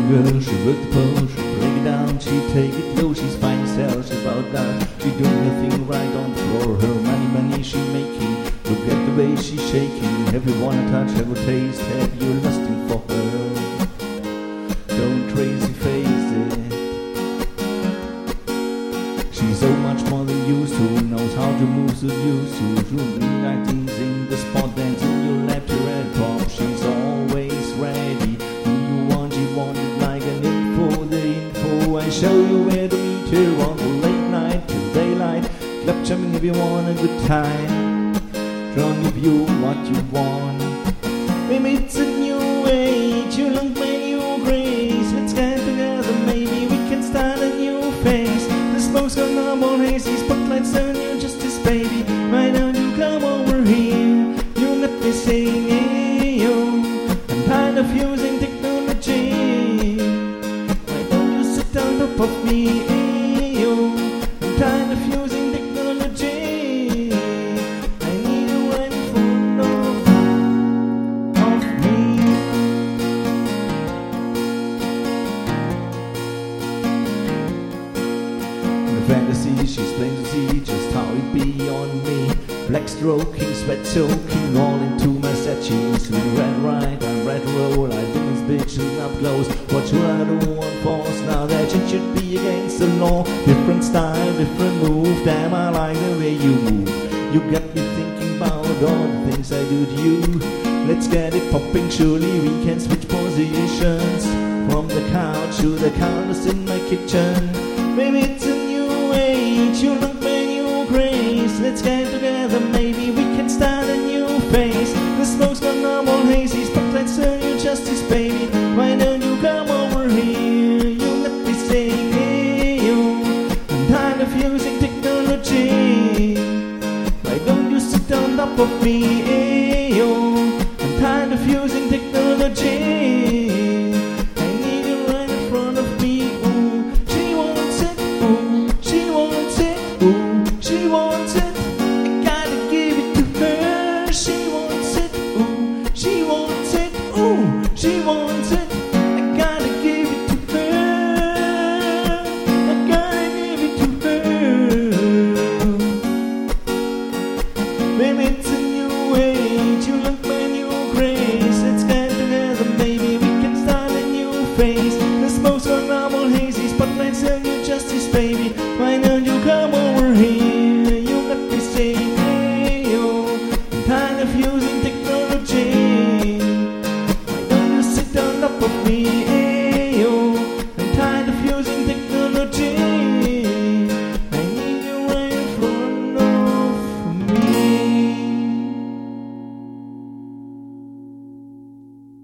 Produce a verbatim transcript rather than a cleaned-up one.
girl, she work the pole, she break it down, she take it low, she's fine as hell, she bow down, she doing her thing right on the floor, her money, money she making, look at the way she's shaking, everyone I touch, have a taste, have you lusting for her, don't crazy face it, she's so much more than used to, knows how to move so used to, doing acting in the spot, dancing your left to red pop, she's always ready, when you want, you want it like an info, the info, I show you where to meet her on the late night till daylight, club jumping if you want a good time, drunk if you what you want, maybe it's a new age, you look my new grace, let's get together, maybe we can start a new phase, the smoke's gone up on hazy, spotlights on you justice, baby, why don't you come over here, you let me sing, hey, yo, I'm tired of using technology, why don't you sit on top of me, hey, yo, I'm tired of using technology, I need you right in front of, of me. In the fantasy she's plain to see just how it be on me, black stroking, sweat soaking, all into my set sheets, red right, I'm red roll, I think this bitch is up close, what should I do on force, now that it should be against the law, different style, different move, damn I like the way you move, you got me thinking about all the things I do to you, let's get it popping, surely we can switch positions, from the couch to the counters in my kitchen, maybe it's a new age, you look my new grace, let's get together, maybe we can start a new phase, the smoke's gone up all hazy, spotlights on you justice, baby, why don't you come over here, you let me sing, hey, yo, I'm tired of using technology, why don't you sit on top of me, hey, yo, I'm tired of using technology, I need you right in front of me, ooh, she wants it, ooh, she wants it, ooh, she wants it, I gotta give it to her, she wants it, ooh, she wants it, ooh, she wants it, I gotta give it to her, I gotta give it to her, baby it's a new age, you look